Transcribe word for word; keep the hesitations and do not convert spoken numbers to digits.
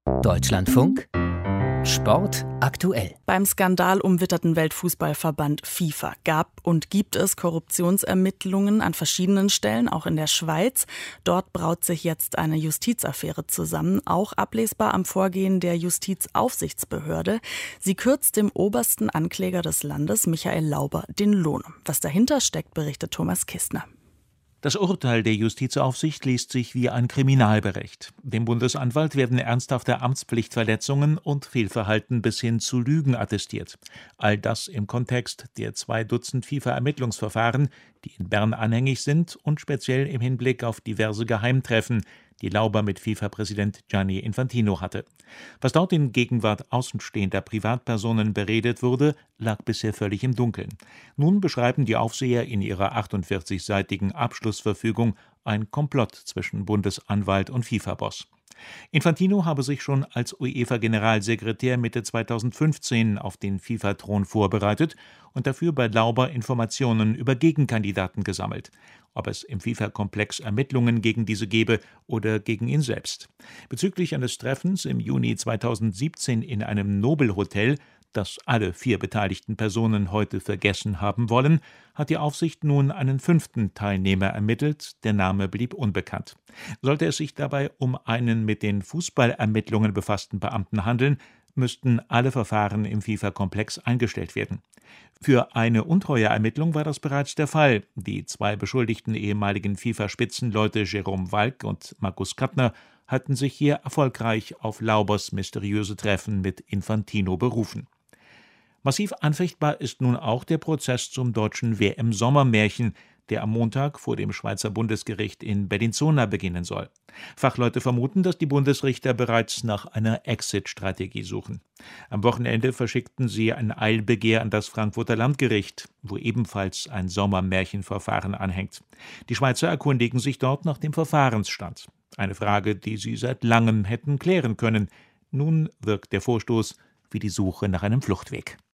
Deutschlandfunk Sport aktuell. Beim skandalumwitterten Weltfußballverband FIFA gab und gibt es Korruptionsermittlungen an verschiedenen Stellen, auch in der Schweiz. Dort braut sich jetzt eine Justizaffäre zusammen, auch ablesbar am Vorgehen der Justizaufsichtsbehörde. Sie kürzt dem obersten Ankläger des Landes, Michael Lauber, den Lohn. Was dahinter steckt, berichtet Thomas Kistner. Das Urteil der Justizaufsicht liest sich wie ein Kriminalbericht. Dem Bundesanwalt werden ernsthafte Amtspflichtverletzungen und Fehlverhalten bis hin zu Lügen attestiert. All das im Kontext der zwei Dutzend FIFA-Ermittlungsverfahren, die in Bern anhängig sind und speziell im Hinblick auf diverse Geheimtreffen, die Lauber mit FIFA-Präsident Gianni Infantino hatte. Was dort in Gegenwart außenstehender Privatpersonen beredet wurde, lag bisher völlig im Dunkeln. Nun beschreiben die Aufseher in ihrer achtundvierzigseitigen Abschlussverfügung ein Komplott zwischen Bundesanwalt und FIFA-Boss. Infantino habe sich schon als UEFA-Generalsekretär Mitte zweitausendfünfzehn auf den FIFA-Thron vorbereitet und dafür bei Lauber Informationen über Gegenkandidaten gesammelt. Ob es im FIFA-Komplex Ermittlungen gegen diese gebe oder gegen ihn selbst. Bezüglich eines Treffens im Juni zweitausendsiebzehn in einem Nobelhotel, das alle vier beteiligten Personen heute vergessen haben wollen, hat die Aufsicht nun einen fünften Teilnehmer ermittelt, der Name blieb unbekannt. Sollte es sich dabei um einen mit den Fußballermittlungen befassten Beamten handeln, müssten alle Verfahren im FIFA-Komplex eingestellt werden. Für eine Untreueermittlung war das bereits der Fall. Die zwei beschuldigten ehemaligen FIFA-Spitzenleute Jerome Valcke und Markus Kattner hatten sich hier erfolgreich auf Laubers mysteriöse Treffen mit Infantino berufen. Massiv anfechtbar ist nun auch der Prozess zum deutschen W M-Sommermärchen, der am Montag vor dem Schweizer Bundesgericht in Bellinzona beginnen soll. Fachleute vermuten, dass die Bundesrichter bereits nach einer Exit-Strategie suchen. Am Wochenende verschickten sie ein Eilbegehr an das Frankfurter Landgericht, wo ebenfalls ein Sommermärchenverfahren anhängt. Die Schweizer erkundigen sich dort nach dem Verfahrensstand. Eine Frage, die sie seit langem hätten klären können. Nun wirkt der Vorstoß wie die Suche nach einem Fluchtweg.